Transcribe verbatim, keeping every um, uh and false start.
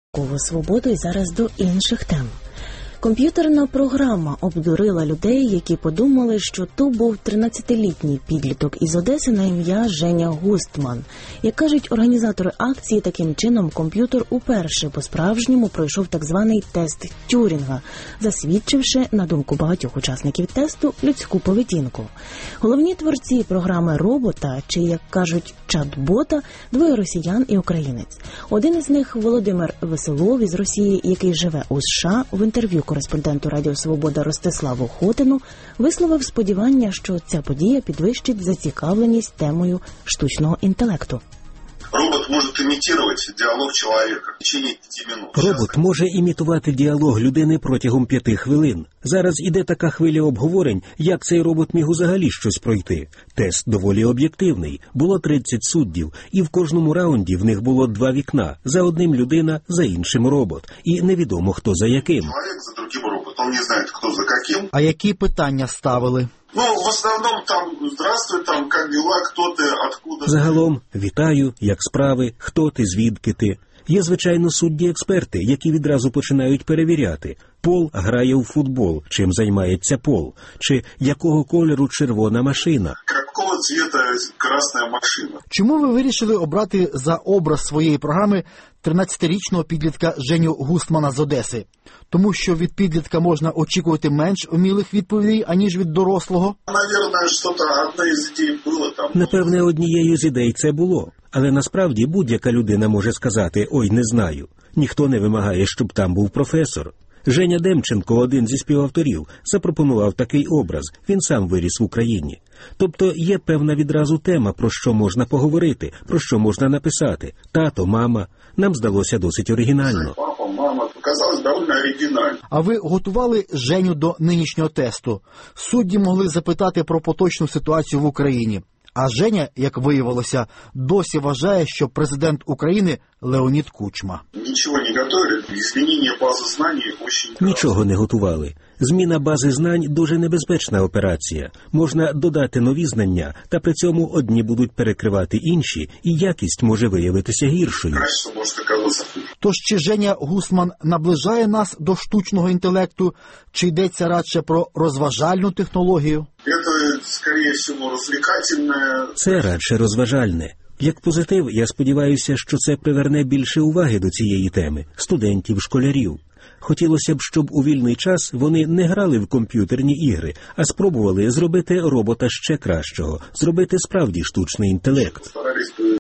Свободу і зараз до інших тем. Комп'ютерна програма обдурила людей, які подумали, що то був тринадцятилітній підліток із Одеси на ім'я Женя Густман. Як кажуть організатори акції, таким чином комп'ютер уперше по-справжньому пройшов так званий тест Тюрінга, засвідчивши, на думку багатьох учасників тесту, людську поведінку. Головні творці програми робота, чи, як кажуть, чат-бота, двоє росіян і українець. Один із них – Володимир Веселов із Росії, який живе у США, в інтерв'ю кореспонденту Радіо Свобода Ростиславу Хотину висловив сподівання, що ця подія підвищить зацікавленість темою штучного інтелекту. Робот може імітувати діалог чоловіка в течение п'яти минут. Робот може імітувати діалог людини протягом п'яти хвилин. Зараз іде така хвиля обговорень, як цей робот міг взагалі щось пройти. Тест доволі об'єктивний. Було тридцять суддів, і в кожному раунді в них було два вікна. За одним людина, за іншим робот. І невідомо, хто за яким. Чоловік за другим робот, він не знає, хто за яким. А які питання ставили? Ну, в основному там «Здравствуй», там «Как дела», «Хто ти», «Откуда?» Загалом «Вітаю», «Як справи», «Хто ти», «Звідки ти?». Є, звичайно, судді-експерти, які відразу починають перевіряти. Пол грає у футбол, чим займається Пол, чи якого кольору червона машина. Якого цвіта красна машина. Чому ви вирішили обрати за образ своєї програми тринадцятирічного підлітка Женю Густмана з Одеси? Тому що від підлітка можна очікувати менш умілих відповідей, аніж від дорослого? Навірно, щось одна із ідей було там. Напевне, однією з ідей це було. Але насправді будь-яка людина може сказати «Ой, не знаю». Ніхто не вимагає, щоб там був професор. Женя Демченко, один зі співавторів, запропонував такий образ. Він сам виріс в Україні. Тобто є певна відразу тема, про що можна поговорити, про що можна написати. Тато, мама. Нам здалося досить оригінально. Папа, мама, показалось доволі оригінально. А ви готували Женю до нинішнього тесту? Судді могли запитати про поточну ситуацію в Україні. А Женя, як виявилося, досі вважає, що президент України Леонід Кучма. Нічого не готували, змінення бази знань дуже... Нічого не готували. Зміна бази знань – дуже небезпечна операція. Можна додати нові знання, та при цьому одні будуть перекривати інші, і якість може виявитися гіршою. Краще може оказатися хуже. Тож чи Женя Густман наближає нас до штучного інтелекту, чи йдеться радше про розважальну технологію? Це, скоріше всього, розвлекательне. Це радше розважальне. Як позитив, я сподіваюся, що це приверне більше уваги до цієї теми – студентів, школярів. Хотілося б, щоб у вільний час вони не грали в комп'ютерні ігри, а спробували зробити робота ще кращого, зробити справді штучний інтелект.